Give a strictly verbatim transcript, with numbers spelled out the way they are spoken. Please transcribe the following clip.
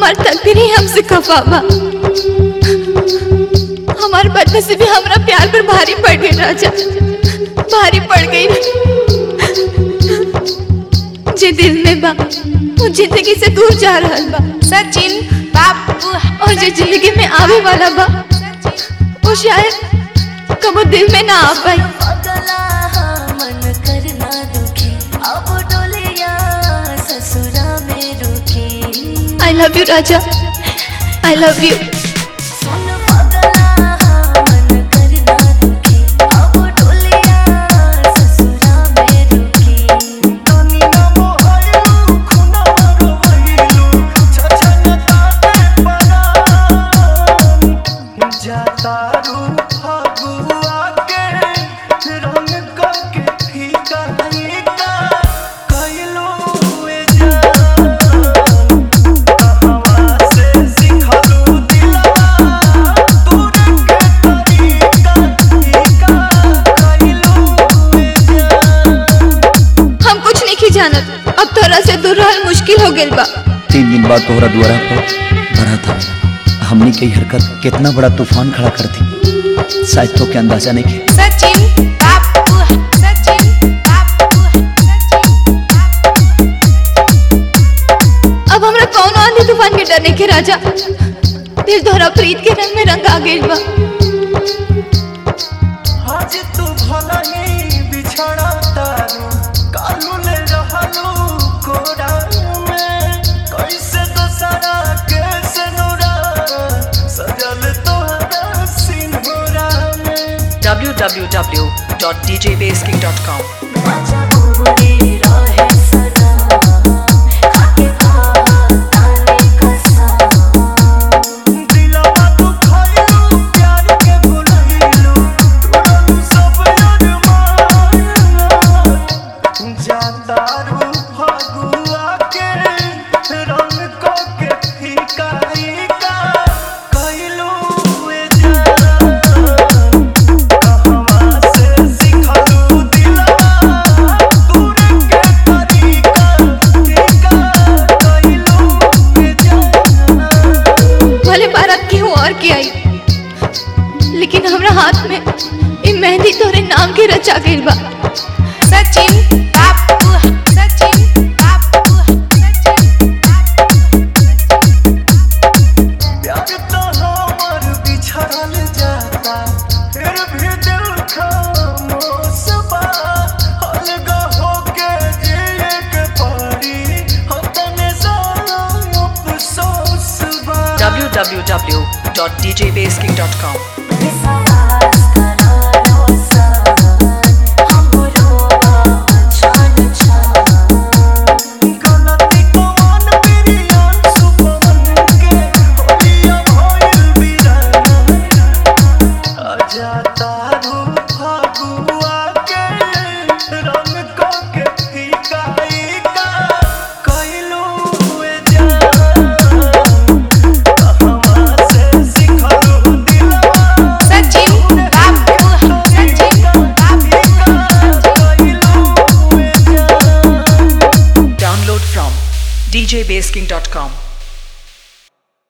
हमार तकदीर ही हमसे खफा बा। हमार बदनसीबी हमरा प्यार पर भारी पड़ गई राजा, भारी पड़ गई। जे दिल में बा वो जिंदगी से दूर जा रहा बा सचिन बाबू, और जो जिंदगी में आवे वाला बा वो शायद कबो दिल में ना आ पाई। I love you Raja, I love you। अब तोरा से दूर रहल मुश्किल हो गइल बा। तीन दिन बाद तोहरा द्वारा पर भरा था। हमनी के हरकत कितना बड़ा तूफान खड़ा कर दी, शायद तो के अंदाजा नहीं के। सचिन बाबू, सचिन बाबू, अब हमरा कौन आंधी तूफान के डरने के राजा, दिल तोहरा प्रीत के रंग में रंग आ गइल बा। आज तू भला ही बिछड़ा तारू, कालू ले रहलू कोरा में, कैसे दोसरा कैसे नूरा सजल तोहरा सिंदूरा में। w w w dot d j bass king dot com लेकिन हमरा हाथ में ये मेहंदी तोरे नाम के रचा गइल बा। सचिन बाबू, सचिन बाबू, सचिन प्यार तो हमर बिछड़ल जाता, फिर भी दिल खामोश बा, अलग होके जिए के पड़ी, होतने सारा अफसोस बा। w w w dot d j bass king dot com